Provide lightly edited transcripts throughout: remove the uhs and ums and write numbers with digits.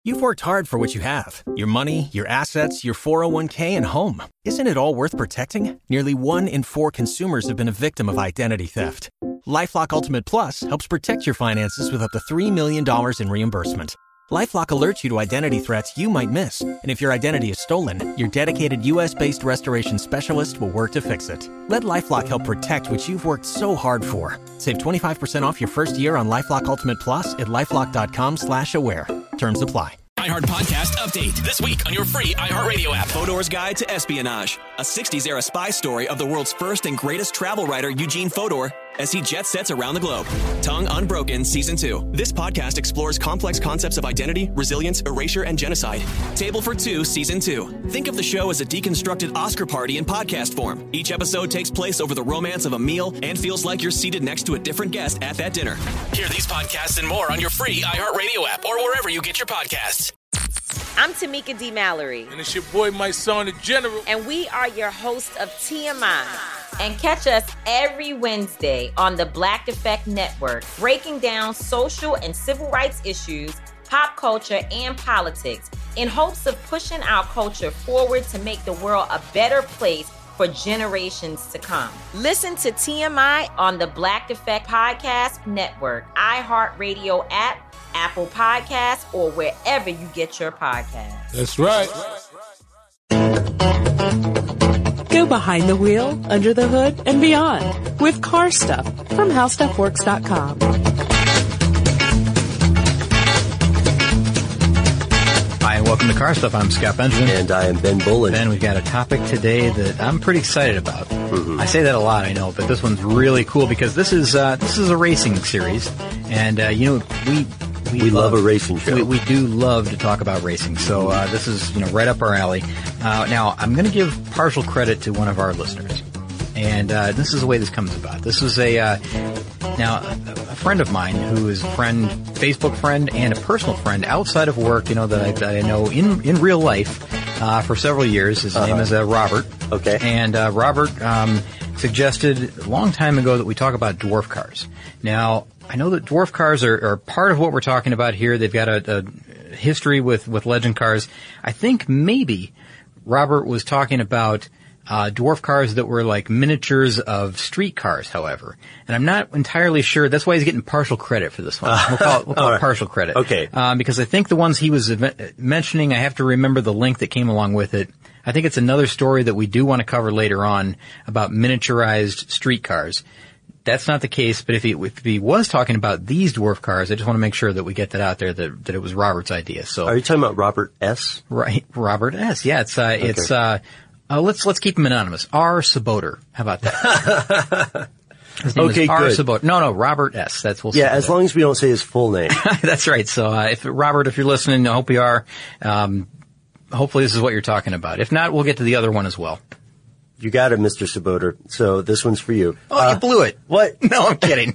You've worked hard for what you have. Your money, your assets, your 401k, and home. Isn't it all worth protecting? Nearly 1 in 4 consumers have been a victim of identity theft. LifeLock Ultimate Plus helps protect your finances with up to $3 million in reimbursement. LifeLock alerts you to identity threats you might miss. And if your identity is stolen, your dedicated U.S.-based restoration specialist will work to fix it. Let LifeLock help protect what you've worked so hard for. Save 25% off your first year on LifeLock Ultimate Plus at LifeLock.com/aware. Terms apply. iHeart Podcast Update. This week on your free iHeartRadio app. Fodor's Guide to Espionage. A 60s-era spy story of the world's first and greatest travel writer, Eugene Fodor, as he jet sets around the globe. Tongue Unbroken Season 2. This podcast explores complex concepts of identity, resilience, erasure, and genocide. Table for Two Season 2. Think of the show as a deconstructed Oscar party in podcast form. Each episode takes place over the romance of a meal and feels like you're seated next to a different guest at that dinner. Hear these podcasts and more on your free iHeartRadio app or wherever you get your podcasts. I'm Tamika D. Mallory. And it's your boy, my son, the General. And we are your hosts of TMI. And catch us every Wednesday on the Black Effect Network, breaking down social and civil rights issues, pop culture, and politics in hopes of pushing our culture forward to make the world a better place for generations to come. Listen to TMI on the Black Effect Podcast Network, iHeartRadio app, Apple Podcasts, or wherever you get your podcasts. That's right. Go behind the wheel, under the hood, and beyond with Car Stuff from HowStuffWorks.com. Hi, and welcome to Car Stuff. I'm Scott Benjamin. And I am Ben Bolin. Ben, we've got a topic today that I'm pretty excited about. Mm-hmm. I say that a lot, I know, but this one's really cool because this is a racing series. And, we love a racing show. We do love to talk about racing. So, this is, right up our alley. Now, I'm going to give partial credit to one of our listeners. And, this is the way this comes about. This is a friend of mine who is a friend, Facebook friend, and a personal friend outside of work, that I know in real life, for several years. His name is, Robert. Okay. And, Robert, suggested a long time ago that we talk about dwarf cars. Now, I know that dwarf cars are part of what we're talking about here. They've got a history with legend cars. I think maybe Robert was talking about dwarf cars that were like miniatures of street cars, however. And I'm not entirely sure. That's why he's getting partial credit for this one. We'll call it partial credit. Okay. Because I think the ones he was mentioning, I have to remember the link that came along with it. I think it's another story that we do want to cover later on about miniaturized street cars. That's not the case, but if he was talking about these dwarf cars, I just want to make sure that we get that out there that it was Robert's idea. So, are you talking about Robert S? Right, Robert S. Yeah, let's keep him anonymous. R. Saboter. How about that? His name is R. Saboter. No, Robert S. As long as we don't say his full name. That's right. So, if you're listening, I hope you are. Hopefully this is what you're talking about. If not, we'll get to the other one as well. You got it, Mr. Saboter. So this one's for you. Oh, you blew it. What? No, I'm kidding.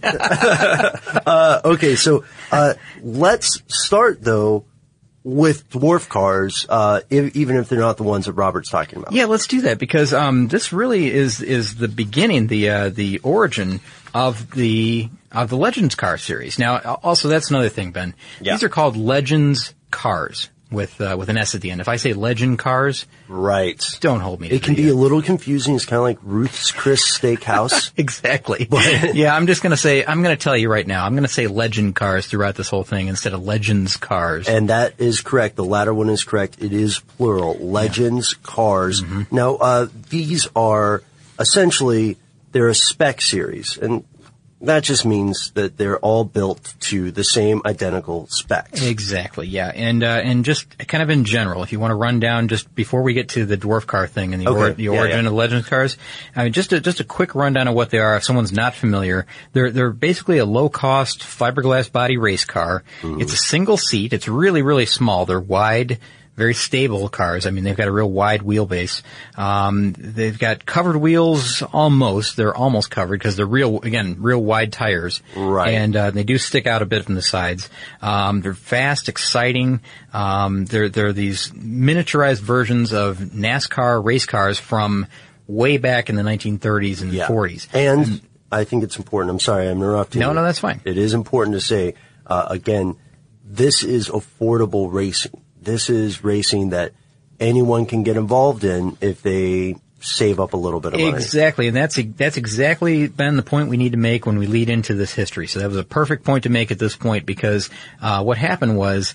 Okay, so let's start, though, with dwarf cars, even if they're not the ones that Robert's talking about. Yeah, let's do that because this really is the beginning, the origin of the Legends car series. Now, also that's another thing, Ben. Yeah. These are called Legends cars with an S at the end. If I say Legend cars, right, don't hold me to it can be a little confusing. It's kind of like Ruth's Chris Steakhouse. Exactly. Yeah, I'm going to tell you right now, I'm going to say Legend cars throughout this whole thing instead of Legends cars. And that is correct. The latter one is correct. It is plural. Legends cars. Mm-hmm. Now, these are essentially, they're a spec series. And that just means that they're all built to the same identical specs. Exactly, yeah. And just kind of in general, if you want to run down just before we get to the dwarf car thing and the origin of Legends cars, I mean, just a quick rundown of what they are if someone's not familiar. They're basically a low-cost fiberglass body race car. Mm-hmm. It's a single seat. It's really, really small. They're wide, very stable cars. I mean, they've got a real wide wheelbase. They've got covered wheels almost. They're almost covered because they're real wide tires. Right. And, they do stick out a bit from the sides. They're fast, exciting. They're these miniaturized versions of NASCAR race cars from way back in the 1930s and 40s. And I think it's important. I'm sorry, I'm interrupting. No, that's fine. It is important to say, again, this is affordable racing. This is racing that anyone can get involved in if they save up a little bit of money. Exactly, and that's exactly, Ben, the point we need to make when we lead into this history. So that was a perfect point to make at this point, because what happened was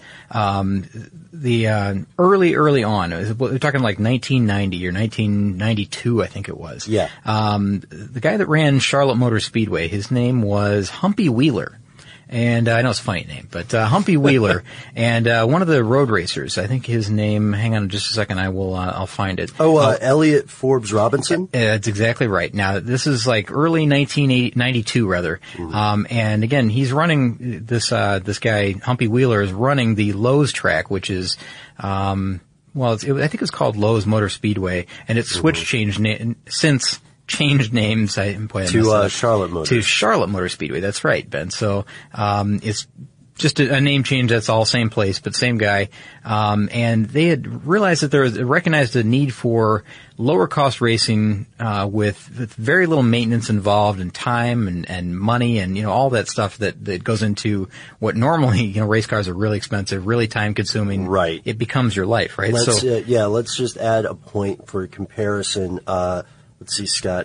the early on, we're talking like 1990 or 1992, I think it was. Yeah. The guy that ran Charlotte Motor Speedway, his name was Humpy Wheeler. And I know it's a funny name, but Humpy Wheeler, and one of the road racers, I think his name, hang on just a second, I'll find it. Elliot Forbes Robinson? That's exactly right. Now, this is like early 1992, rather. Mm-hmm. And again, he's running this guy, Humpy Wheeler, is running the Lowe's track, which is, I think it's called Lowe's Motor Speedway, and it's changed names to Charlotte Motor. To Charlotte Motor Speedway. That's right, Ben. So it's just a name change. That's all same place, but same guy. And they had realized that recognized a need for lower cost racing with very little maintenance involved, and time and money, and all that stuff that goes into what normally race cars are really expensive, really time consuming. Right. It becomes your life, right? Let's just add a point for comparison. Let's see, Scott.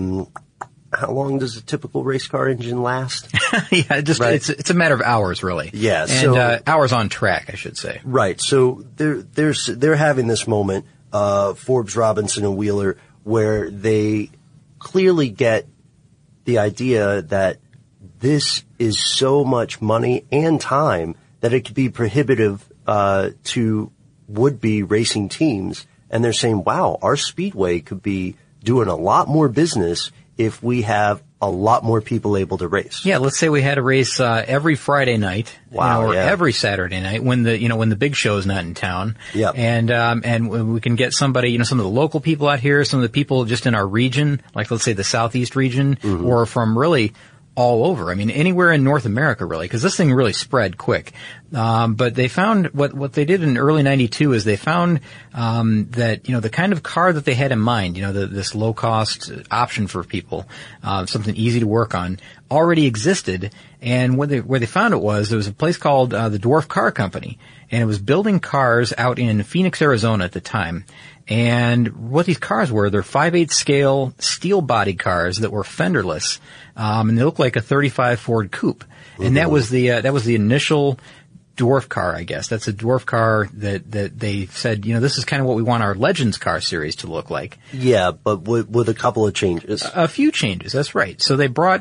How long does a typical race car engine last? It's a matter of hours, really. Yeah, and hours on track, I should say. Right. So they're having this moment, Forbes, Robinson, and Wheeler, where they clearly get the idea that this is so much money and time that it could be prohibitive to would-be racing teams, and they're saying, "Wow, our speedway could be doing a lot more business if we have a lot more people able to race." Yeah, let's say we had a race every Friday night, every Saturday night when the big show's not in town. Yeah. And we can get somebody, some of the local people out here, some of the people just in our region, like let's say the Southeast region, or from really all over. I mean, anywhere in North America, really, because this thing really spread quick. But they found what they did in early '92 is they found that the kind of car that they had in mind, this low cost option for people, something easy to work on, already existed. And where they found it was, there was a place called the Dwarf Car Company, and it was building cars out in Phoenix, Arizona at the time. And what these cars were, they're 5/8 scale steel body cars that were fenderless, and they looked like a 35 Ford Coupe. And that was the initial dwarf car, I guess. That's a dwarf car that they said, this is kind of what we want our Legends car series to look like. Yeah, but with a couple of changes. A few changes, that's right. So they brought,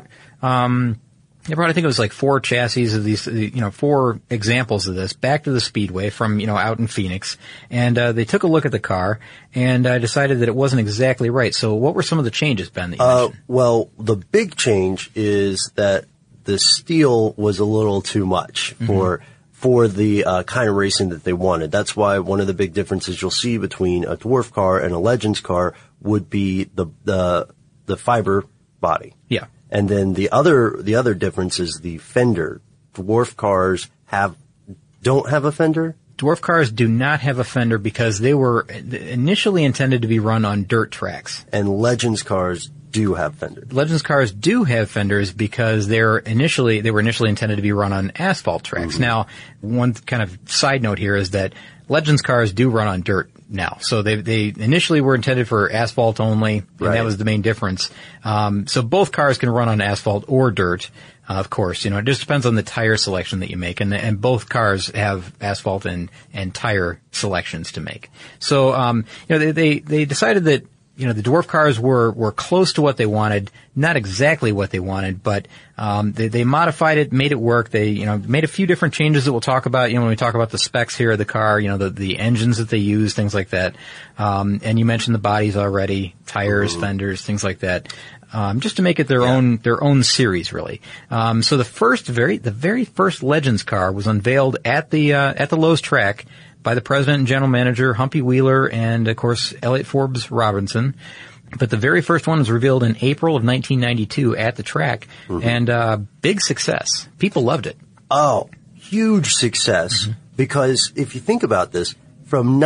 I think it was like 4 chassis of these, 4 examples of this back to the Speedway from, out in Phoenix. And, they took a look at the car and, decided that it wasn't exactly right. So what were some of the changes, Ben, that you mentioned? Well, the big change is that the steel was a little too much for the, kind of racing that they wanted. That's why one of the big differences you'll see between a dwarf car and a Legends car would be the fiber body. Yeah. And then the other difference is the fender. Dwarf cars don't have a fender? Dwarf cars do not have a fender because they were initially intended to be run on dirt tracks. And Legends cars do have fenders. Legends cars do have fenders because they were initially intended to be run on asphalt tracks. Mm-hmm. Now, one kind of side note here is that Legends cars do run on dirt now. So they initially were intended for asphalt only, and that was the main difference. So both cars can run on asphalt or dirt. Of course, it just depends on the tire selection that you make, and both cars have asphalt and tire selections to make. So, they decided that, the dwarf cars were close to what they wanted, not exactly what they wanted, but, they modified it, made it work. They, made a few different changes that we'll talk about, when we talk about the specs here of the car, the engines that they use, things like that. And you mentioned the bodies already, tires, fenders, things like that. Just to make it their own series, really. So the very first Legends car was unveiled at the Lowe's track by the president and general manager, Humpy Wheeler, and of course, Elliot Forbes Robinson. But the very first one was revealed in April of 1992 at the track, and big success. People loved it. Oh, huge success. Because if you think about this, from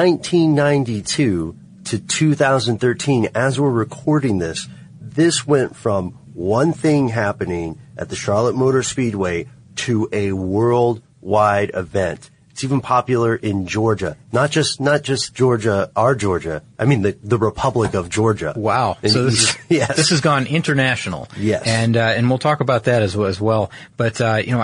1992 to 2013, as we're recording this went from one thing happening at the Charlotte Motor Speedway to a world worldwide event. It's even popular in Georgia. Not just Georgia, our Georgia. I mean, the Republic of Georgia. Wow. So this has gone international. Yes. And we'll talk about that as well. But,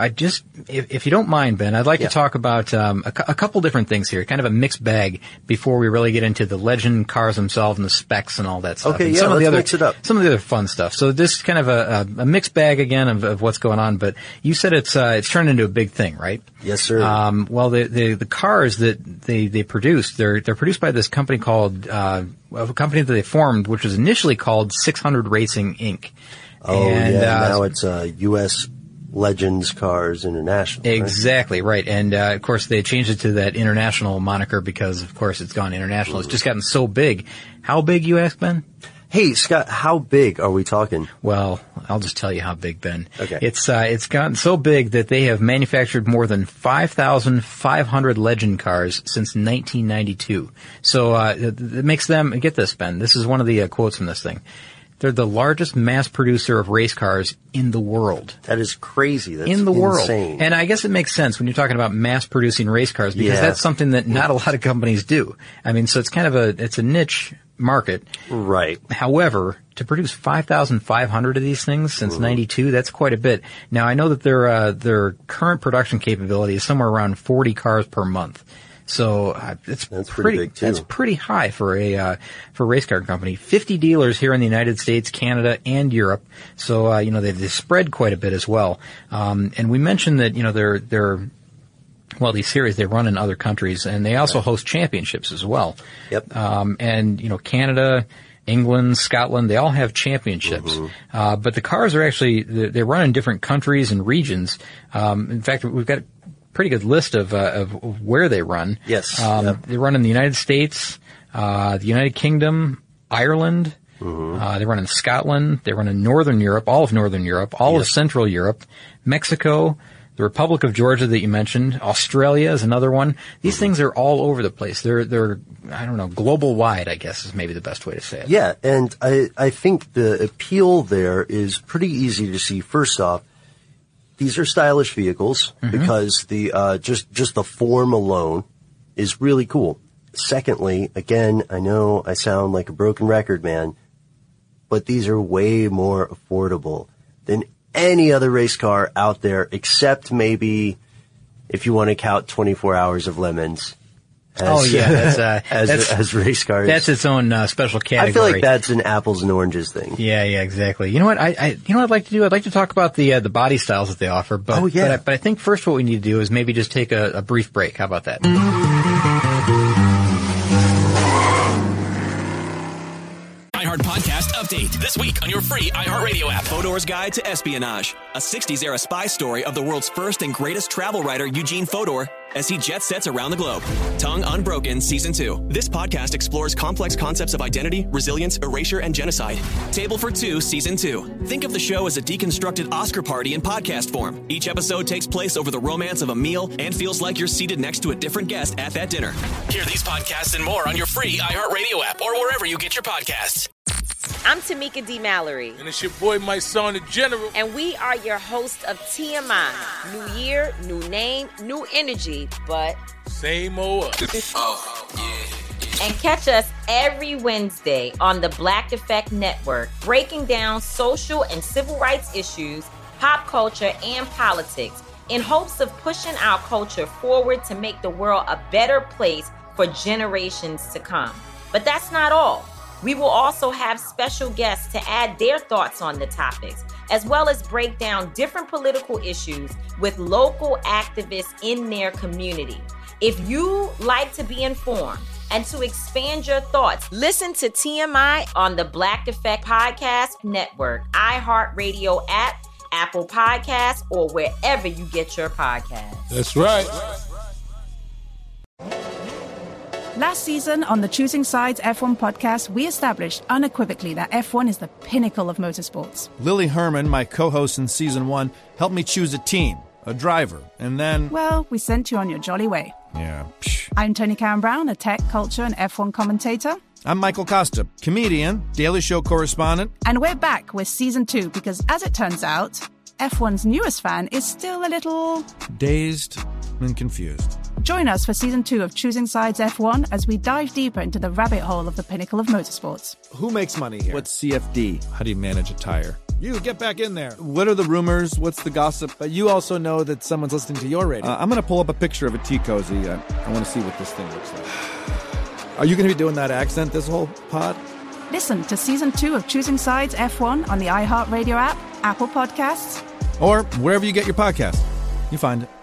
if you don't mind, Ben, I'd like to talk about, a couple different things here. Kind of a mixed bag before we really get into the legend cars themselves and the specs and all that stuff. Okay, and let's mix it up. Some of the other fun stuff. So this is kind of a mixed bag again of what's going on. But you said it's turned into a big thing, right? Yes, sir. Well, the cars that they produce, they're produced by this company called, a company that they formed, which was initially called 600 Racing Inc. Oh, now it's U.S. Legends Cars International. Exactly, right. And, of course, they changed it to that international moniker because, of course, it's gone international. It's just gotten so big. How big, you ask, Ben? Hey, Scott, how big are we talking? Well, I'll just tell you how big, Ben. Okay. It's gotten so big that they have manufactured more than 5,500 legend cars since 1992. So, it makes them, get this, Ben, this is one of the quotes from this thing. They're the largest mass producer of race cars in the world. That is crazy. That's in the insane. world. And I guess it makes sense when you're talking about mass producing race cars because that's something that not a lot of companies do. I mean, so it's kind of it's a niche market. Right. However, to produce 5,500 of these things since 92, that's quite a bit. Now, I know that their current production capability is somewhere around 40 cars per month. So that's pretty big too. That's pretty high for a race car company. 50 dealers here in the United States, Canada, and Europe. So they've spread quite a bit as well. And we mentioned that these series they run in other countries, and they also host championships as well. Yep. And Canada, England, Scotland, they all have championships. But the cars are actually they run in different countries and regions. In fact, we've got pretty good list of where they run. Yes. They run in the United States, the United Kingdom, Ireland. They run in Scotland. They run in Northern Europe, all of Northern Europe, all of Central Europe, Mexico, the Republic of Georgia that you mentioned, Australia is another one. These things are all over the place. They're I don't know, global wide, I guess is maybe the best way to say it. Yeah, and I think the appeal there is pretty easy to see. First off, these are stylish vehicles because the just the form alone is really cool. Secondly, again, I know I sound like a broken record, man, but these are way more affordable than any other race car out there, except maybe if you want to count 24 Hours of Lemons. As race cars. That's its own special category. I feel like that's an apples and oranges thing. Yeah, exactly. You know what? I'd like to do? I'd like to talk about the body styles that they offer. But, but I think first what we need to do is maybe just take a brief break. How about that? iHeart Podcast Update. This week on your free iHeartRadio app. Fodor's Guide to Espionage. A 60s-era spy story of the world's first and greatest travel writer, Eugene Fodor, as he jet sets around the globe. Tongue Unbroken Season 2. This podcast explores complex concepts of identity, resilience, erasure, and genocide. Table for Two Season 2. Think of the show as a deconstructed Oscar party in podcast form. Each episode takes place over the romance of a meal and feels like you're seated next to a different guest at that dinner. Hear these podcasts and more on your free iHeartRadio app or wherever you get your podcasts. I'm Tamika D. Mallory. And it's your boy, my son, the General. And we are your host of TMI. New year, new name, new energy, but same old us. And catch us every Wednesday on the Black Effect Network, breaking down social and civil rights issues, pop culture, and politics in hopes of pushing our culture forward to make the world a better place for generations to come. But that's not all. We will also have special guests to add their thoughts on the topics, as well as break down different political issues with local activists in their community. If you like to be informed and to expand your thoughts, listen to TMI on the Black Effect Podcast Network, iHeartRadio app, Apple Podcasts, or wherever you get your podcasts. That's right. Last season on the Choosing Sides F1 podcast, we established unequivocally that F1 is the pinnacle of motorsports. Lily Herman, my co-host in Season 1, helped me choose a team, a driver, and then... Well, we sent you on your jolly way. Yeah. I'm Tony Karen Brown, a tech, culture, and F1 commentator. I'm Michael Costa, comedian, Daily Show correspondent. And we're back with Season 2 because, as it turns out, F1's newest fan is still a little... dazed, and confused. Join us for Season 2 of Choosing Sides F1 as we dive deeper into the rabbit hole of the pinnacle of motorsports. Who makes money here? What's CFD? How do you manage a tire? You, get back in there. What are the rumors? What's the gossip? But you also know that someone's listening to your radio. I'm going to pull up a picture of a T-Cozy. I want to see what this thing looks like. Are you going to be doing that accent this whole pod? Listen to Season 2 of Choosing Sides F1 on the iHeartRadio app, Apple Podcasts, or wherever you get your podcast. You find it.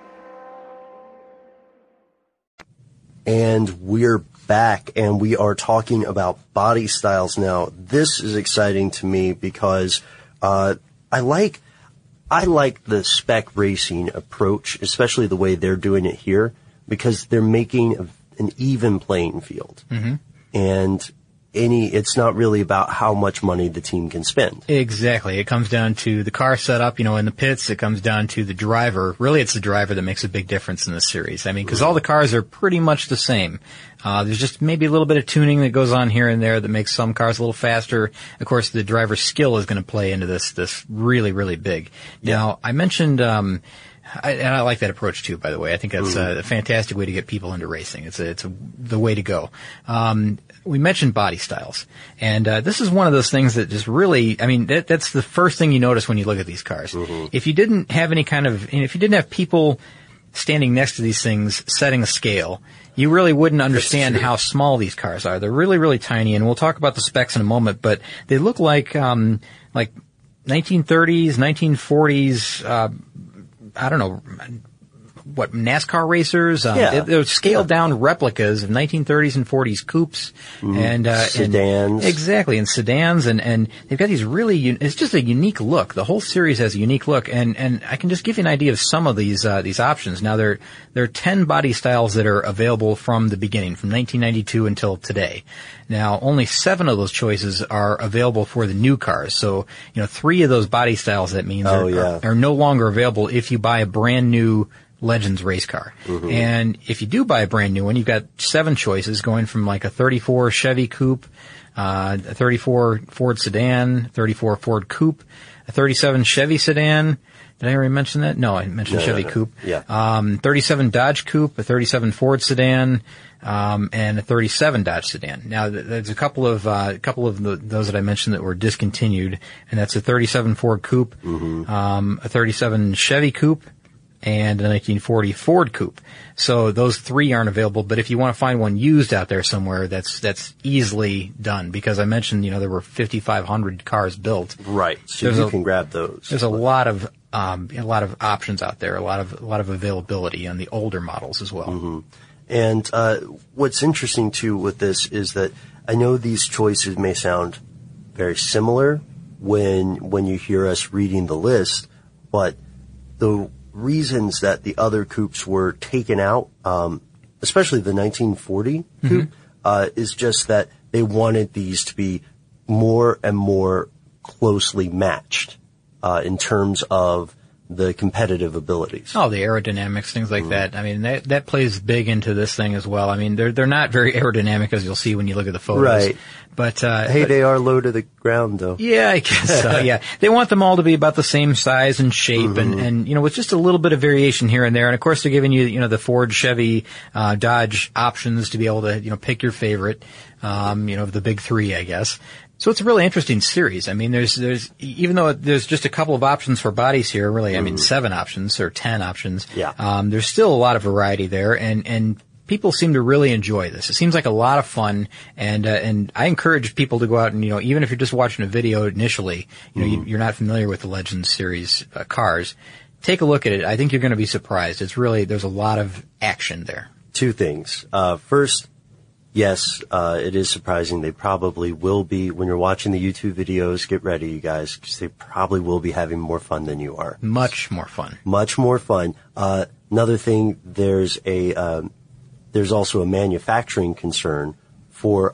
And we're back, and we are talking about body styles now. This is exciting to me because I like the spec racing approach, especially the way they're doing it here, because they're making an even playing field. Mm-hmm. And it's not really about how much money the team can spend. Exactly. It comes down to the car setup, in the pits. It comes down to the driver. Really, it's the driver that makes a big difference in this series. I mean, because all the cars are pretty much the same. There's just maybe a little bit of tuning that goes on here and there that makes some cars a little faster. Of course, the driver's skill is going to play into this really, really big. Yeah. Now, I mentioned, and I like that approach too, by the way. I think that's a fantastic way to get people into racing. It's the way to go. We mentioned body styles, and this is one of those things that just really, that's the first thing you notice when you look at these cars. Mm-hmm. If you didn't have if you didn't have people standing next to these things setting a scale, you really wouldn't understand how small these cars are. They're really, really tiny, and we'll talk about the specs in a moment, but they look like 1930s, 1940s, I don't know, what, NASCAR racers? They're scaled down replicas of 1930s and 40s coupes and sedans. Exactly, and sedans, and they've got these really, it's just a unique look. The whole series has a unique look, and I can just give you an idea of some of these options. Now, there are 10 body styles that are available from the beginning, from 1992 until today. Now, only 7 of those choices are available for the new cars. So, 3 of those body styles, that means, are no longer available if you buy a brand new Legends race car. Mm-hmm. And if you do buy a brand new one, you've got 7 choices going from like a 34 Chevy Coupe, a 34 Ford sedan, 34 Ford Coupe, a 37 Chevy sedan. Did I already mention that? No, I mentioned Chevy Coupe. Yeah. 37 Dodge Coupe, a 37 Ford sedan, and a 37 Dodge sedan. Now, there's a couple of those that I mentioned that were discontinued, and that's a 37 Ford Coupe, a 37 Chevy Coupe, and a 1940 Ford Coupe. So those 3 aren't available, but if you want to find one used out there somewhere, that's easily done, because I mentioned, there were 5,500 cars built. Right. So you can grab those. There's a lot of options out there, a lot of availability on the older models as well. Mm-hmm. And what's interesting too with this is that I know these choices may sound very similar when you hear us reading the list, but the reasons that the other coupes were taken out, especially the 1940 coupe, is just that they wanted these to be more and more closely matched in terms of the competitive abilities. Oh, the aerodynamics, things like that. I mean, that plays big into this thing as well. I mean, they're not very aerodynamic, as you'll see when you look at the photos. Right. But they are low to the ground, though. Yeah, I guess so. Yeah, they want them all to be about the same size and shape, and with just a little bit of variation here and there. And of course, they're giving you the Ford, Chevy, Dodge options to be able to pick your favorite. Of the big 3, I guess. So it's a really interesting series. I mean, there's even though there's just a couple of options for bodies here, really, I mean, 7 options or 10 options. Yeah. There's still a lot of variety there, and people seem to really enjoy this. It seems like a lot of fun, and I encourage people to go out and, even if you're just watching a video initially, you're not familiar with the Legends series cars, take a look at it. I think you're going to be surprised. It's really, there's a lot of action there. 2 things. First, yes, it is surprising. They probably will be, when you're watching the YouTube videos, get ready, you guys, because they probably will be having more fun than you are. Much more fun. Much more fun. Another thing, there's also a manufacturing concern for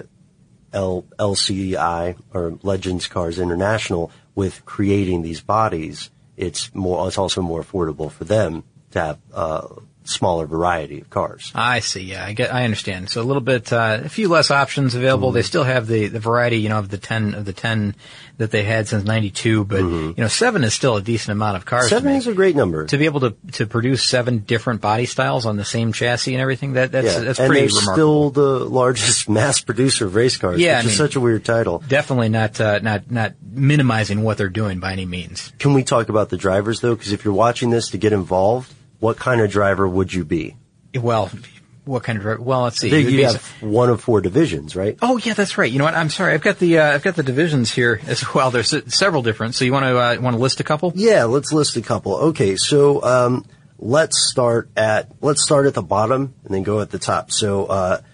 LCI, or Legends Cars International, with creating these bodies. It's also more affordable for them to have smaller variety of cars. I see. Yeah, I understand. So a little bit, a few less options available. They still have the variety, of the 10 that they had since 92, but 7 is still a decent amount of cars. 7 is a great number. To be able to produce 7 different body styles on the same chassis and everything, that's pretty remarkable. And they're still the largest mass producer of race cars, which is such a weird title. Definitely not minimizing what they're doing by any means. Can we talk about the drivers though? Because if you're watching this to get involved, what kind of driver would you be? Well, what kind of driver? Well, let's see. You have one of 4 divisions, right? Oh, yeah, that's right. You know what? I'm sorry. I've got the divisions here as well. There's several different. So you want to list a couple? Yeah, let's list a couple. Okay, so let's start at the bottom and then go at the top. So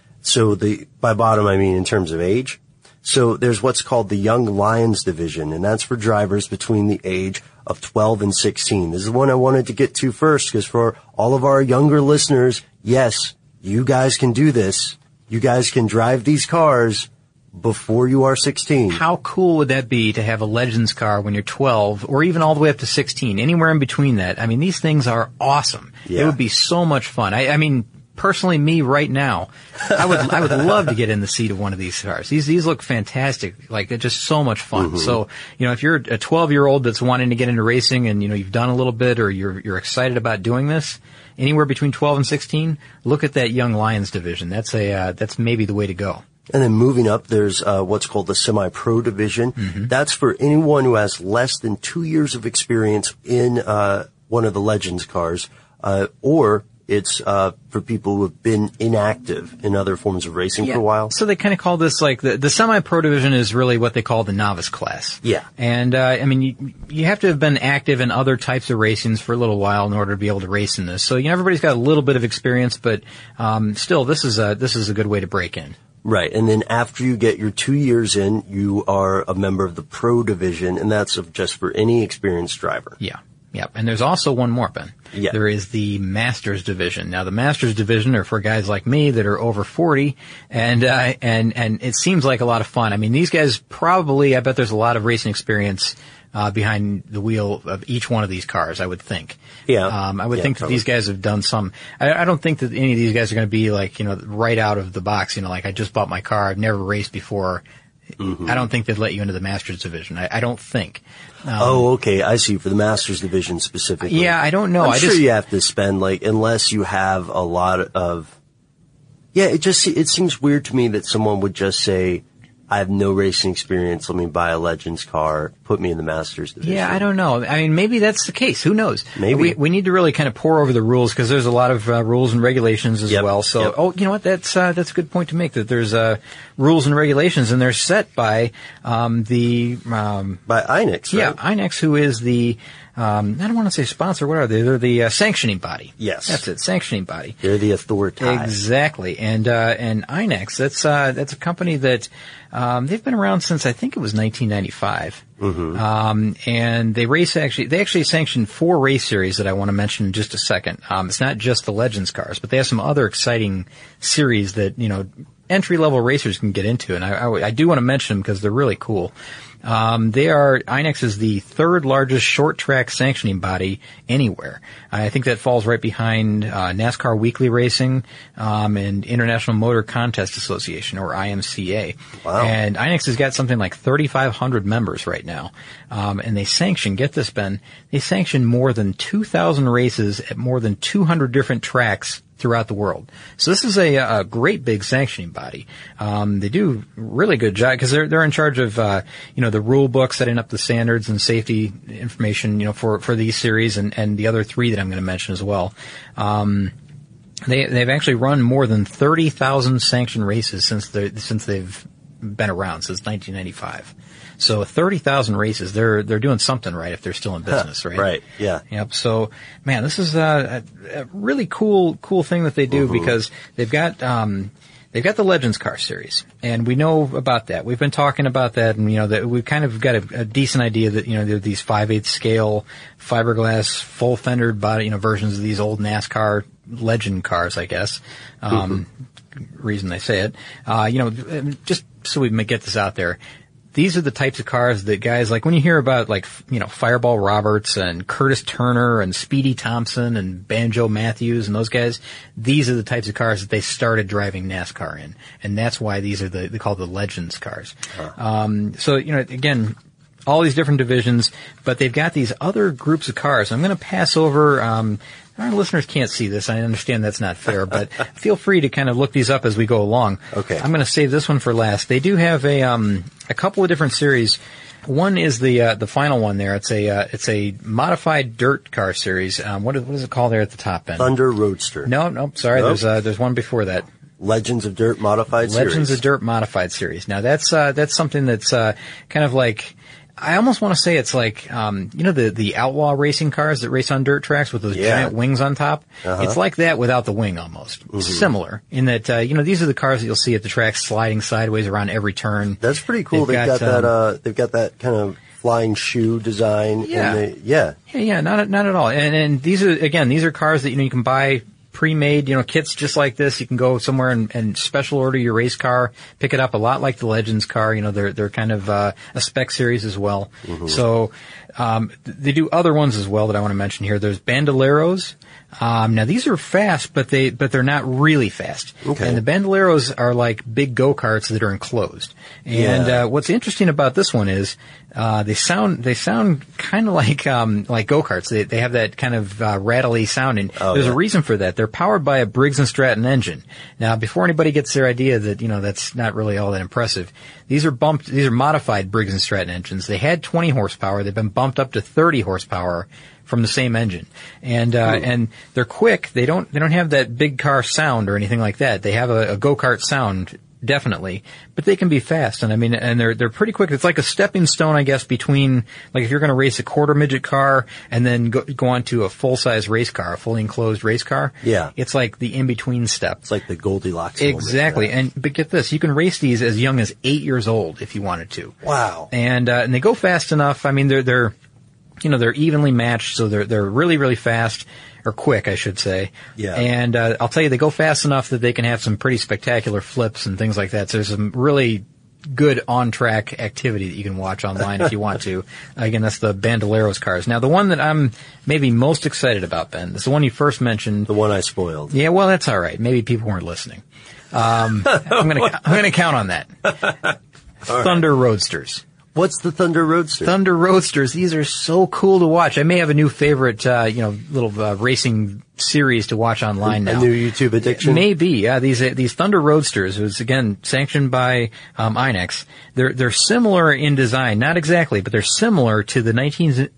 by bottom I mean in terms of age. So there's what's called the Young Lions division, and that's for drivers between the age of 12 and 16. This is the one I wanted to get to first, because for all of our younger listeners, yes, you guys can do this. You guys can drive these cars before you are 16. How cool would that be to have a Legends car when you're 12, or even all the way up to 16, anywhere in between that? I mean, these things are awesome. Yeah. It would be so much fun. I mean, personally, me right now, I would love to get in the seat of one of these cars. These look fantastic. Like, they're just so much fun. So, if you're a 12-year-old that's wanting to get into racing and, you've done a little bit, or you're excited about doing this, anywhere between 12 and 16, look at that Young Lions division. That's maybe the way to go. And then moving up, there's what's called the semi-pro division. That's for anyone who has less than 2 years of experience in one of the Legends cars, or it's for people who have been inactive in other forms of racing for a while. So they kind of call this like the semi-pro division is really what they call the novice class. Yeah. And you have to have been active in other types of racings for a little while in order to be able to race in this. So everybody's got a little bit of experience, but still, this is a good way to break in. Right, and then after you get your 2 years in, you are a member of the pro division, and that's just for any experienced driver. Yeah. Yep. And there's also one more, Ben. Yeah. There is the Masters division. Now, the Masters division are for guys like me that are over 40, and it seems like a lot of fun. I mean, these guys probably, I bet there's a lot of racing experience behind the wheel of each one of these cars, I would think. Yeah. I would think that these guys have done some. I don't think that any of these guys are going to be like, right out of the box, like I just bought my car, I've never raced before. I don't think they'd let you into the Masters division. I don't think. Okay. I see. For the Masters division specifically. Yeah, I don't know. I'm sure you have to spend, unless you have a lot of, it seems weird to me that someone would just say, I have no racing experience, let me buy a Legends car, put me in the Masters division. Yeah, I don't know. I mean, maybe that's the case. Who knows? Maybe. We need to really kind of pour over the rules, because there's a lot of rules and regulations as well. So, you know what? That's a good point to make, that there's rules and regulations, and they're set by by INEX, right? Yeah, INEX, who is the I don't want to say sponsor. What are they? They're the sanctioning body. Yes, that's it. Sanctioning body. They're the authority. Exactly. And INEX. That's a company that they've been around since I think it was 1995. And they actually sanction 4 race series that I want to mention in just a second. It's not just the Legends cars, but they have some other exciting series that entry-level racers can get into, and I do want to mention them because they're really cool. INEX is the 3rd largest short track sanctioning body anywhere. I think that falls right behind NASCAR Weekly Racing and International Motor Contest Association, or IMCA. Wow. And INEX has got something like 3,500 members right now. And they sanction, get this, Ben, they sanction more than 2,000 races at more than 200 different tracks throughout the world. So this is a great big sanctioning body. They do really good job, because they're in charge of the rule book, setting up the standards and safety information for these series and the other 3 that I'm going to mention as well. They've actually run more than 30,000 sanctioned races since they've been around, since 1995. So 30,000 races, they're doing something right if they're still in business, right? Right, yeah. Yep. So, man, this is a really cool thing that they do, because they've got the Legends car series, and we know about that. We've been talking about that, and that we've kind of got a decent idea that there are these 5/8 scale fiberglass full fendered body versions of these old NASCAR Legend cars, I guess. Reason they say it. Just so we may get this out there. these are the types of cars that guys, like when you hear about like, Fireball Roberts and Curtis Turner and Speedy Thompson and Banjo Matthews and those guys, these are the types of cars that they started driving NASCAR in. And that's why these are they call the Legends cars. So, again, all these different divisions, but they've got these other groups of cars. I'm going to pass over, our listeners can't see this. I understand that's not fair, but feel free to kind of look these up as we go along. Okay. I'm going to save this one for last. They do have a couple of different series. One is the final one there. It's a modified dirt car series. What is it called there at the top, Ben? Thunder Roadster. No, sorry. Nope. There's one before that. Legends of Dirt Modified Series. Legends of Dirt Modified Series. Now that's something that's kind of like, I almost want to say it's like, the outlaw racing cars that race on dirt tracks with those giant wings on top. It's like that without the wing almost. Similar in that, these are the cars that you'll see at the track sliding sideways around every turn. That's pretty cool. They've got that kind of flying shoe design. Yeah, not at all. And these are cars that, you can buy pre-made, kits just like this. You can go somewhere and special order your race car, pick it up a lot like the Legends car. They're kind of a spec series as well. So they do other ones as well that I want to mention here. There's Bandoleros. Now these are fast, but they're not really fast. Okay. And the Bandoleros are like big go-karts that are enclosed. And what's interesting about this one is they sound kind of like go-karts. They have that kind of rattly sound, and there's a reason for that. They're powered by a Briggs & Stratton engine. Now, before anybody gets their idea that that's not really all that impressive, these are modified Briggs & Stratton engines. They had 20 horsepower. They've been bumped up to 30 horsepower from the same engine. And they're quick. They don't have that big car sound or anything like that. They have a go-kart sound, definitely, but they can be fast. And they're pretty quick. It's like a stepping stone, I guess, between, like if you're going to race a quarter midget car and then go on to a full-size race car, a fully enclosed race car. Yeah. It's like the in-between step. It's like the Goldilocks. Exactly. But get this, you can race these as young as 8 years old if you wanted to. Wow. And they go fast enough. They're evenly matched, so they're really, really fast, or quick, I should say. Yeah. And I'll tell you, they go fast enough that they can have some pretty spectacular flips and things like that. So there's some really good on-track activity that you can watch online if you want to. Again, that's the Bandoleros cars. Now, the one that I'm maybe most excited about, Ben, is the one you first mentioned. The one I spoiled. Yeah, well, that's all right. Maybe people weren't listening. I'm gonna count on that. Thunder Roadsters. What's the Thunder Roadster? Thunder Roadsters. These are so cool to watch. I may have a new favorite, little racing series to watch online now. A new YouTube addiction? Maybe, yeah. These Thunder Roadsters, it was again sanctioned by Inex. They're similar in design, not exactly, but they're similar to the 1950s,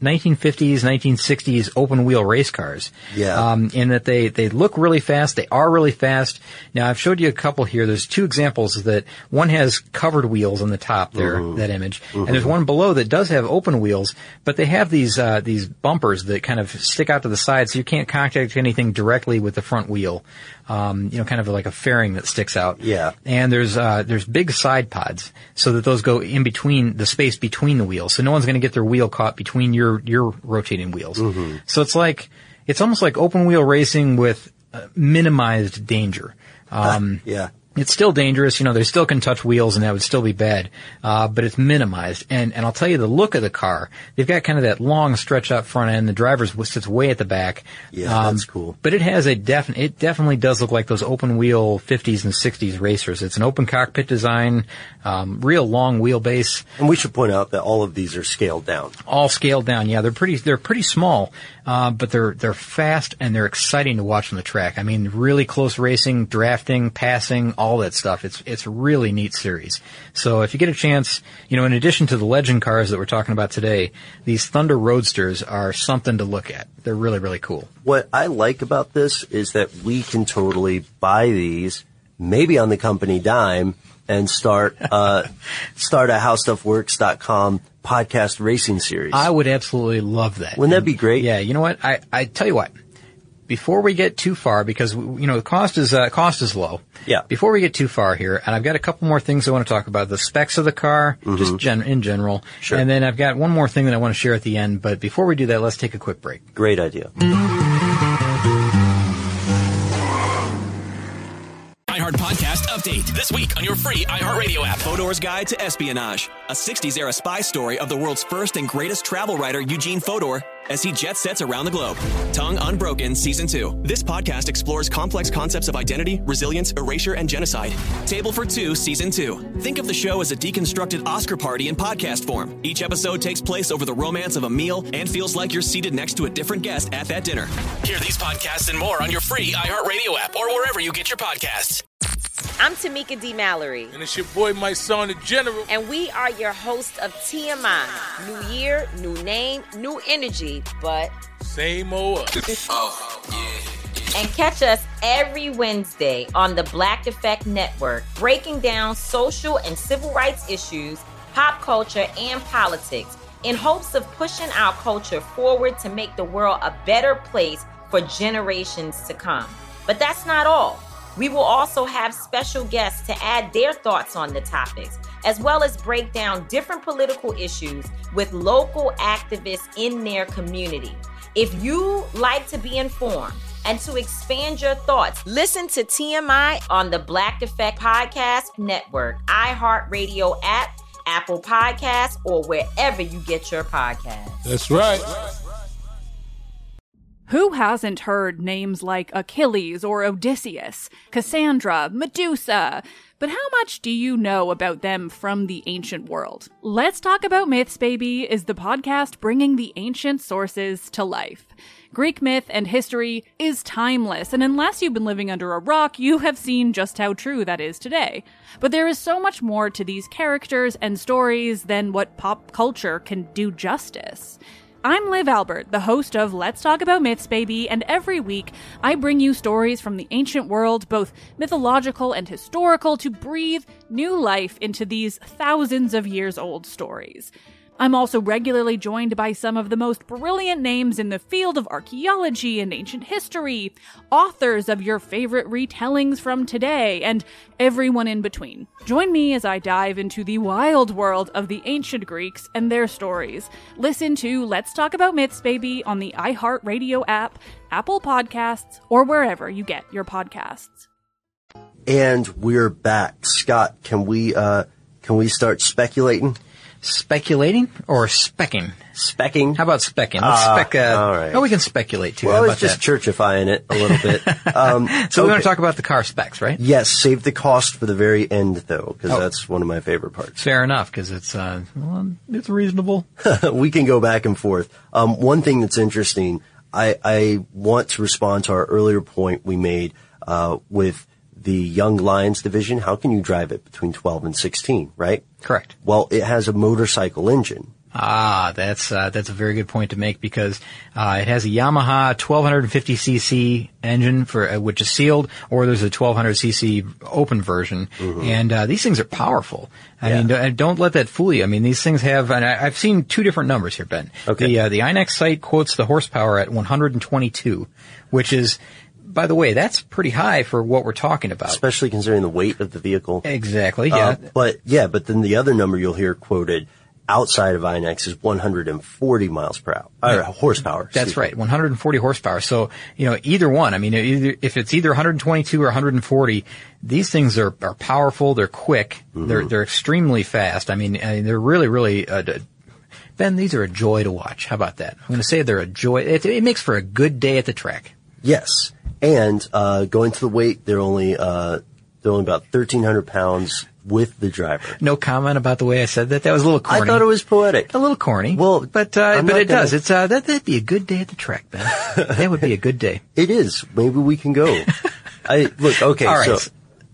1960s open wheel race cars. Yeah. In that they look really fast, they are really fast. Now I've showed you a couple here. There's two examples that one has covered wheels on the top there, that image, and there's one below that does have open wheels, but they have these bumpers that kind of stick out to the side, so you can't contact anything directly with the front wheel. Kind of like a fairing that sticks out. Yeah. And there's big side pods so that those go in between the space between the wheels. So no one's going to get their wheel caught between your rotating wheels. So it's almost like open wheel racing with minimized danger. Yeah. It's still dangerous, they still can touch wheels and that would still be bad, but it's minimized. And I'll tell you the look of the car, they've got kind of that long stretch up front end, the driver sits way at the back. Yeah, that's cool. But it has it definitely does look like those open wheel 50s and 60s racers. It's an open cockpit design, real long wheelbase. And we should point out that all of these are scaled down. All scaled down, yeah. They're pretty small, but they're fast and they're exciting to watch on the track. Really close racing, drafting, passing, all that stuff. It's a really neat series. So if you get a chance, in addition to the legend cars that we're talking about today, these Thunder Roadsters are something to look at. They're really, really cool. What I like about this is that we can totally buy these, maybe on the company dime, and start a HowStuffWorks.com podcast racing series. I would absolutely love that. Wouldn't that be great? Yeah, you know what? I tell you what. Before we get too far, because the cost is low. Yeah. Before we get too far here, and I've got a couple more things I want to talk about: the specs of the car, just in general. Sure. And then I've got one more thing that I want to share at the end. But before we do that, let's take a quick break. Great idea. iHeart Podcast update. This week on your free iHeartRadio app. Fodor's Guide to Espionage. A 60s-era spy story of the world's first and greatest travel writer, Eugene Fodor, as he jet sets around the globe. Tongue Unbroken Season 2. This podcast explores complex concepts of identity, resilience, erasure, and genocide. Table for Two Season 2. Think of the show as a deconstructed Oscar party in podcast form. Each episode takes place over the romance of a meal and feels like you're seated next to a different guest at that dinner. Hear these podcasts and more on your free iHeartRadio app or wherever you get your podcasts. I'm Tamika D. Mallory. And it's your boy, my son, the General. And we are your hosts of TMI. New year, new name, new energy, but same old us. Oh, yeah. And catch us every Wednesday on the Black Effect Network, breaking down social and civil rights issues, pop culture, and politics in hopes of pushing our culture forward to make the world a better place for generations to come. But that's not all. We will also have special guests to add their thoughts on the topics, as well as break down different political issues with local activists in their community. If you like to be informed and to expand your thoughts, listen to TMI on the Black Effect Podcast Network, iHeartRadio app, Apple Podcasts, or wherever you get your podcasts. That's right. Who hasn't heard names like Achilles or Odysseus, Cassandra, Medusa? But how much do you know about them from the ancient world? Let's Talk About Myths, Baby is the podcast bringing the ancient sources to life. Greek myth and history is timeless, and unless you've been living under a rock, you have seen just how true that is today. But there is so much more to these characters and stories than what pop culture can do justice. I'm Liv Albert, the host of Let's Talk About Myths, Baby, and every week I bring you stories from the ancient world, both mythological and historical, to breathe new life into these thousands of years old stories. I'm also regularly joined by some of the most brilliant names in the field of archaeology and ancient history, authors of your favorite retellings from today, and everyone in between. Join me as I dive into the wild world of the ancient Greeks and their stories. Listen to Let's Talk About Myths, Baby on the iHeartRadio app, Apple Podcasts, or wherever you get your podcasts. And we're back. Scott, can we start speculating? Speculating or specking? Specking. How about specking? Let's spec. All right. Oh, we can speculate too. Well, How I about was just that? churchifying it a little bit. So we want to talk about the car specs, right? Yes. Save the cost for the very end, though, because that's one of my favorite parts. Fair enough, because it's reasonable. We can go back and forth. One thing that's interesting, I want to respond to our earlier point we made with the Young Lions division. How can you drive it between 12 and 16, right? Correct. Well, it has a motorcycle engine. That's a very good point to make, because it has a Yamaha 1250cc engine for which is sealed, or there's a 1200cc open version, and these things are powerful. I mean, don't let that fool you. I mean, these things have, and I've seen two different numbers here, Ben. Okay. The INEX site quotes the horsepower at 122, which is, by the way, that's pretty high for what we're talking about. Especially considering the weight of the vehicle. Exactly, yeah. But then the other number you'll hear quoted outside of INEX is 140 miles per hour, or horsepower. That's right, 140 horsepower. So, either one. I mean, if it's either 122 or 140, these things are powerful, they're quick, they're extremely fast. I mean, they're really, really, Ben, these are a joy to watch. How about that? I'm going to say they're a joy. It makes for a good day at the track. Yes. And, going to the weight, they're only about 1,300 pounds with the driver. No comment about the way I said that? That was a little corny. I thought it was poetic. A little corny. Well, but it does. It's, that'd be a good day at the track, Ben. That would be a good day. It is. Maybe we can go. Okay. All right.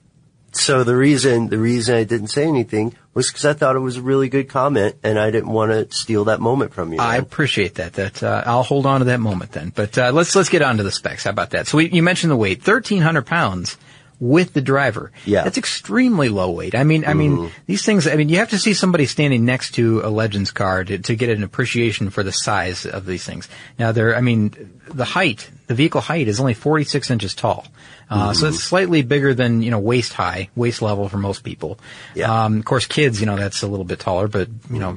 So the reason I didn't say anything was because I thought it was a really good comment, and I didn't want to steal that moment from you. I appreciate that. I'll hold on to that moment then. But let's get on to the specs. How about that? So you mentioned the weight, 1,300 pounds with the driver. Yeah. That's extremely low weight. I mean, these things, you have to see somebody standing next to a Legends car to get an appreciation for the size of these things. Now the vehicle height is only 46 inches tall. So it's slightly bigger than, waist level for most people. Yeah. Of course, kids, that's a little bit taller, but,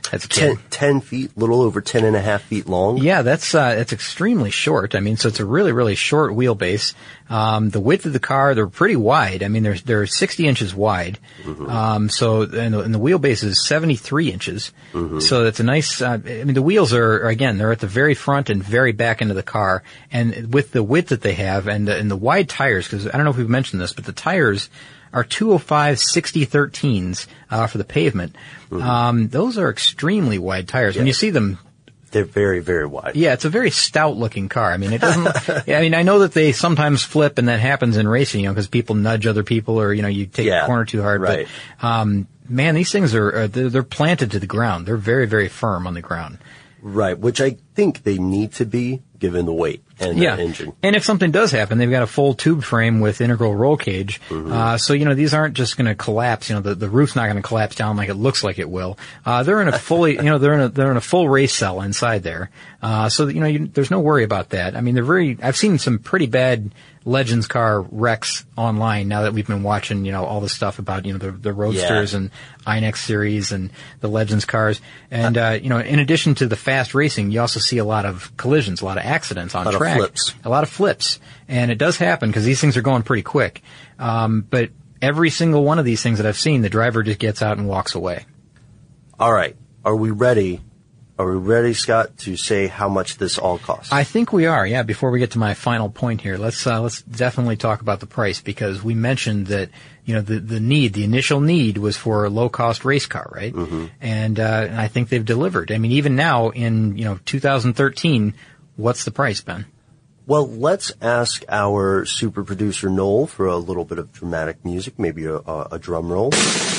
as a kid. 10 feet, little over 10.5 feet long. Yeah, that's extremely short. I mean, so it's a really, really short wheelbase. The width of the car, they're pretty wide. I mean, they're 60 inches wide. So, and the wheelbase is 73 inches. So that's a nice, I mean, the wheels are, again, they're at the very front and very back end of the car. And with the width that they have and the wide tires, because I don't know if we've mentioned this, but the tires are 205 60-13s for the pavement. Those are extremely wide tires. When you see them, they're very, very wide. Yeah, it's a very stout-looking car. I mean, it doesn't. I mean, I know that they sometimes flip, and that happens in racing, because people nudge other people, or you take the corner too hard. Right. But man, these things they're planted to the ground. They're very, very firm on the ground. Right, which I think they need to be given the weight and the engine. And if something does happen, they've got a full tube frame with integral roll cage. So, these aren't just going to collapse. The roof's not going to collapse down like it looks like it will. They're in a fully, they're in a full race cell inside there. So, there's no worry about that. I mean, I've seen some pretty bad Legends car wrecks online now that we've been watching, all the stuff about, the Roadsters and Inex series and the Legends cars. And, in addition to the fast racing, you also see a lot of collisions, a lot of accidents on track. A lot of flips. And it does happen because these things are going pretty quick. But every single one of these things that I've seen, the driver just gets out and walks away. All right. Are we ready? Are we ready, Scott, to say how much this all costs? I think we are, yeah. Before we get to my final point here, let's definitely talk about the price, because we mentioned that, the initial need was for a low-cost race car, right? And I think they've delivered. I mean, even now in, 2013, what's the price, Ben? Well, let's ask our super producer, Noel, for a little bit of dramatic music, maybe a drum roll.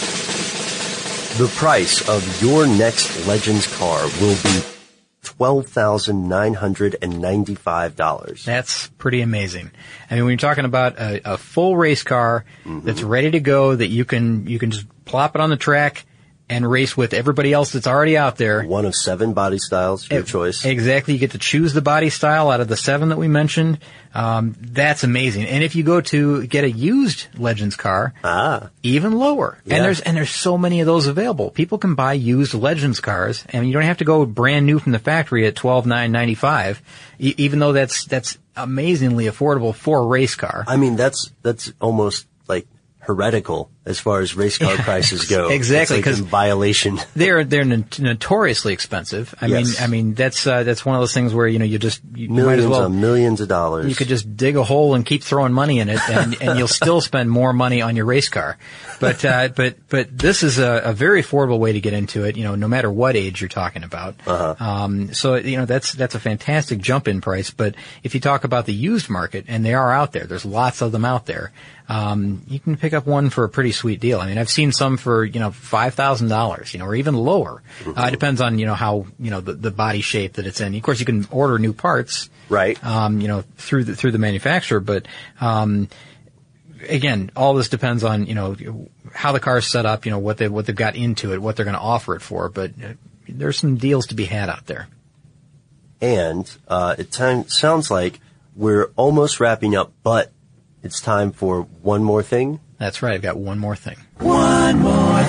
The price of your next Legends car will be $12,995. That's pretty amazing. I mean, when you're talking about a full race car that's ready to go, that you can just plop it on the track and race with everybody else that's already out there. One of 7 body styles, your choice. Exactly. You get to choose the body style out of the 7 that we mentioned. That's amazing. And if you go to get a used Legends car, even lower. Yeah. And there's so many of those available. People can buy used Legends cars, and you don't have to go brand new from the factory at $12,995, even though that's amazingly affordable for a race car. I mean, that's almost like heretical as far as race car prices go. Exactly, because violation. They're notoriously expensive. I mean that's one of those things where you might as well millions of dollars. You could just dig a hole and keep throwing money in it, and you'll still spend more money on your race car. But this is a very affordable way to get into it. No matter what age you're talking about. So that's a fantastic jump in price. But if you talk about the used market, and they are out there, there's lots of them out there. You can pick up one for a pretty sweet deal. I mean, I've seen some for, $5,000, or even lower. It depends on, how, the body shape that it's in. Of course, you can order new parts. Right. Through the manufacturer, but, again, all this depends on, how the car's set up, what they've got into it, what they're going to offer it for, but there's some deals to be had out there. And, it sounds like we're almost wrapping up, but it's time for one more thing. That's right. I've got one more thing. One more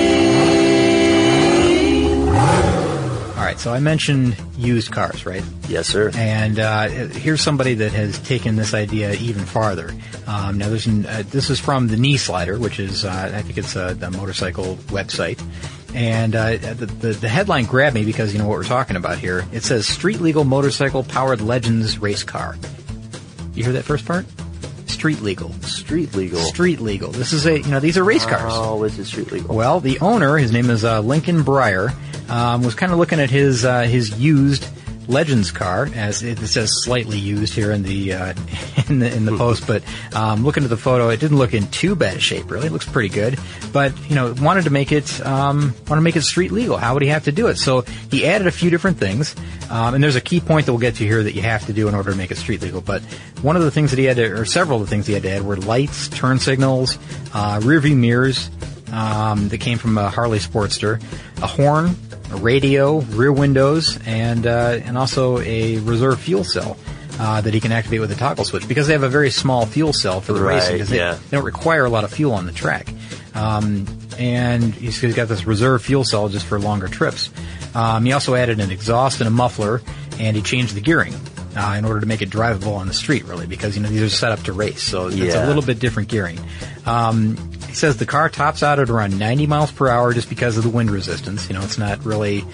thing. All right. So I mentioned used cars, right? Yes, sir. And here's somebody that has taken this idea even farther. Now, this is from the Knee Slider, which is, I think it's the motorcycle website. And the headline grabbed me because, what we're talking about here. It says, Street Legal Motorcycle Powered Legends Race Car. You hear that first part? Street legal. Street legal. Street legal. This is these are race cars. Oh, is it street legal? Well, the owner, his name is Lincoln Breyer, was kind of looking at his used Legends car, as it says slightly used here in the in the post, but looking at the photo, it didn't look in too bad shape. Really, it looks pretty good. But wanted to make it street legal. How would he have to do it? So he added a few different things, and there's a key point that we'll get to here that you have to do in order to make it street legal. But one of the things that he had to, or several of the things he had to add, were lights, turn signals, rear view mirrors that came from a Harley Sportster, a horn, a radio, rear windows, and also a reserve fuel cell that he can activate with a toggle switch, because they have a very small fuel cell for the racing, because they don't require a lot of fuel on the track. And he's got this reserve fuel cell just for longer trips. He also added an exhaust and a muffler, and he changed the gearing in order to make it drivable on the street, really, because, these are set up to race, so it's a little bit different gearing. He says the car tops out at around 90 miles per hour just because of the wind resistance. It's not really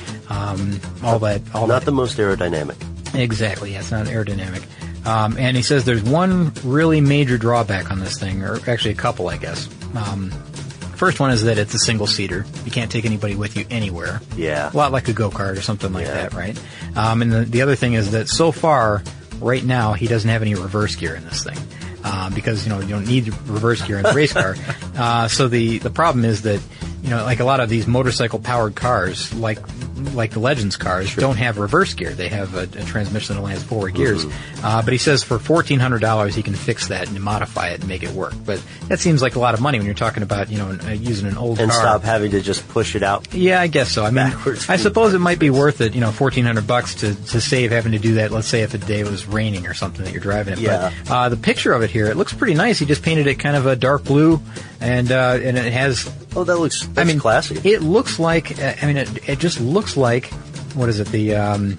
Not the most aerodynamic. Exactly, yeah, it's not aerodynamic. And he says there's one really major drawback on this thing, or actually a couple, I guess. First one is that it's a single-seater. You can't take anybody with you anywhere. Yeah. A lot like a go-kart or something like that, right? And the other thing is that so far, right now, he doesn't have any reverse gear in this thing. Because, you don't need reverse gear in a race car. So the problem is that, like a lot of these motorcycle-powered cars, like the Legends cars, don't have reverse gear. They have a transmission that only has forward gears. But he says for $1,400 he can fix that and modify it and make it work. But that seems like a lot of money when you're talking about, using an old car. And stop having to just push it out. Yeah, I guess so. I mean, I suppose it might be worth it, $1,400 to save having to do that. Let's say if a day was raining or something that you're driving it. Yeah. But the picture of it here, it looks pretty nice. He just painted it kind of a dark blue, and it has. Oh, that's classy. It looks like. It just looks like. What is it? The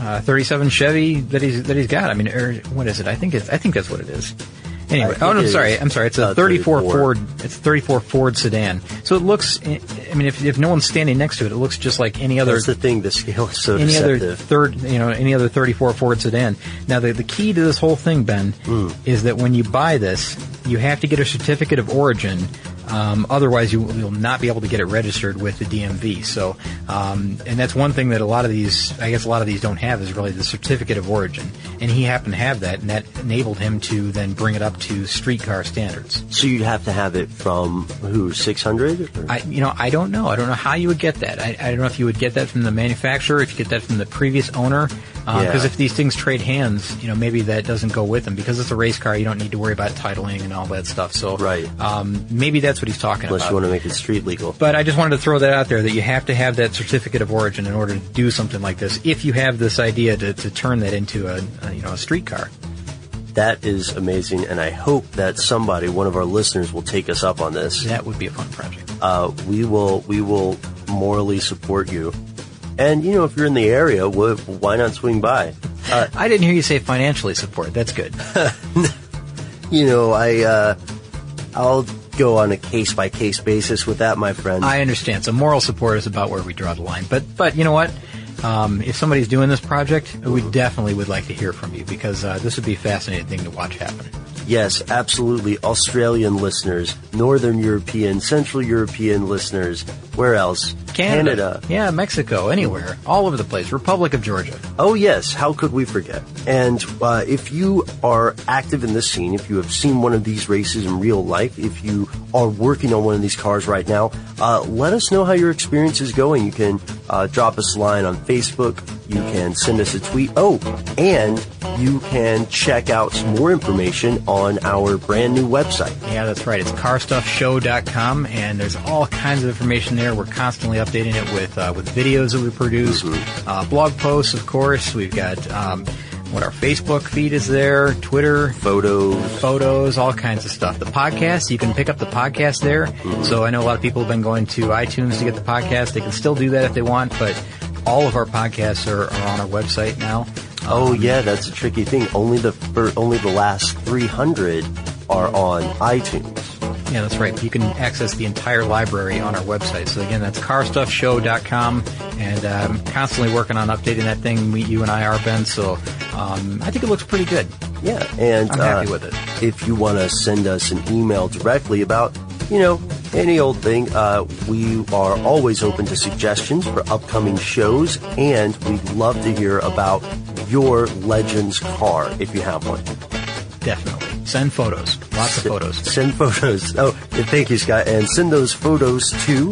37 Chevy that he's got. I mean, what is it? I think that's what it is. Anyway, I'm sorry. It's a 34 Ford. It's a 34 Ford sedan. So it looks. I mean, if no one's standing next to it, it looks just like any other. That's the thing. The scale is so deceptive. Any other 34 Ford sedan. Now, the key to this whole thing, Ben, is that when you buy this, you have to get a certificate of origin. Otherwise, you'll not be able to get it registered with the DMV. So, and that's one thing that a lot of these don't have is really the certificate of origin. And he happened to have that, and that enabled him to then bring it up to street car standards. So you'd have to have it from who, 600? I don't know. I don't know how you would get that. I don't know if you would get that from the manufacturer, if you get that from the previous owner. Because if these things trade hands, maybe that doesn't go with them. Because it's a race car, you don't need to worry about titling and all that stuff. So, maybe that's what he's talking about. Unless you want to make it street legal. But I just wanted to throw that out there, that you have to have that certificate of origin in order to do something like this, if you have this idea to turn that into a street car. That is amazing, and I hope that one of our listeners, will take us up on this. That would be a fun project. We will morally support you. And, if you're in the area, why not swing by? I didn't hear you say financially support. That's good. I'll go on a case-by-case basis with that, my friend. I understand. So moral support is about where we draw the line. But you know what? If somebody's doing this project, we definitely would like to hear from you, because this would be a fascinating thing to watch happen. Yes, absolutely. Australian listeners, Northern European, Central European listeners. Where else? Canada. Yeah, Mexico, anywhere. All over the place. Republic of Georgia. Oh, yes. How could we forget? And if you are active in this scene, if you have seen one of these races in real life, if you are working on one of these cars right now, let us know how your experience is going. You can drop us a line on Facebook. You can send us a tweet. Oh, and you can check out some more information on our brand new website. Yeah, that's right. It's carstuffshow.com, and there's all kinds of information there. We're constantly updating it with videos that we produce, blog posts, of course. We've got our Facebook feed is there, Twitter, photos, all kinds of stuff. The podcast, you can pick up the podcast there. So I know a lot of people have been going to iTunes to get the podcast. They can still do that if they want, but all of our podcasts are on our website now. Oh yeah, that's a tricky thing. Only the last 300 are on iTunes. Yeah, that's right. You can access the entire library on our website. So again, that's carstuffshow.com, and I'm constantly working on updating that thing. You and I are, Ben. So I think it looks pretty good. Yeah, and I'm happy with it. If you want to send us an email directly about, any old thing, we are always open to suggestions for upcoming shows, and we'd love to hear about your Legends car if you have one. Definitely. Send photos. Lots of photos. Send photos. Oh, thank you, Scott. And send those photos to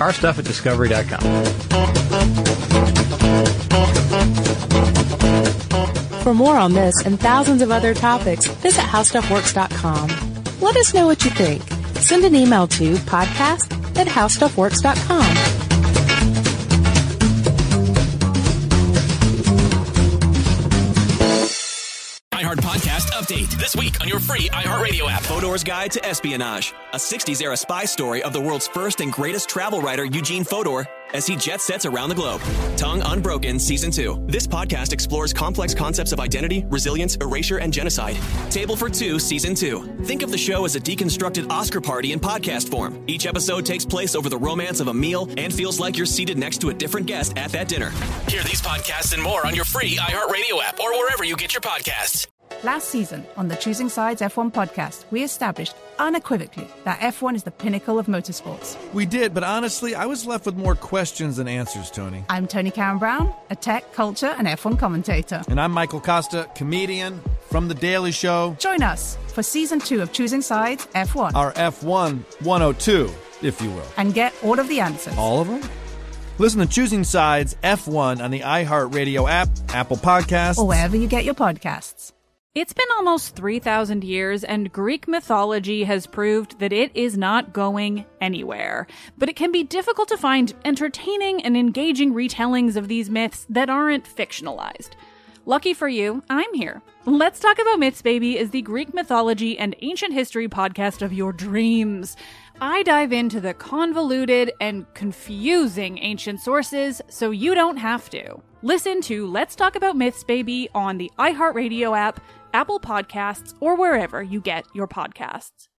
carstuff@discovery.com. For more on this and thousands of other topics, visit howstuffworks.com. Let us know what you think. Send an email to podcast@howstuffworks.com. iHeart Podcast Update. Update this week on your free iHeartRadio app. Fodor's Guide to Espionage, a 60s-era spy story of the world's first and greatest travel writer, Eugene Fodor, as he jet sets around the globe. Tongue Unbroken Season 2. This podcast explores complex concepts of identity, resilience, erasure, and genocide. Table for Two Season 2. Think of the show as a deconstructed Oscar party in podcast form. Each episode takes place over the romance of a meal and feels like you're seated next to a different guest at that dinner. Hear these podcasts and more on your free iHeartRadio app or wherever you get your podcasts. Last season on the Choosing Sides F1 podcast, we established unequivocally that F1 is the pinnacle of motorsports. We did, but honestly, I was left with more questions than answers, Tony. I'm Tony Karen Brown, a tech, culture, and F1 commentator. And I'm Michael Costa, comedian from The Daily Show. Join us for Season 2 of Choosing Sides F1. Our F1 102, if you will. And get all of the answers. All of them? Listen to Choosing Sides F1 on the iHeartRadio app, Apple Podcasts, or wherever you get your podcasts. It's been almost 3,000 years, and Greek mythology has proved that it is not going anywhere. But it can be difficult to find entertaining and engaging retellings of these myths that aren't fictionalized. Lucky for you, I'm here. Let's Talk About Myths, Baby is the Greek mythology and ancient history podcast of your dreams. I dive into the convoluted and confusing ancient sources so you don't have to. Listen to Let's Talk About Myths, Baby on the iHeartRadio app, Apple Podcasts, or wherever you get your podcasts.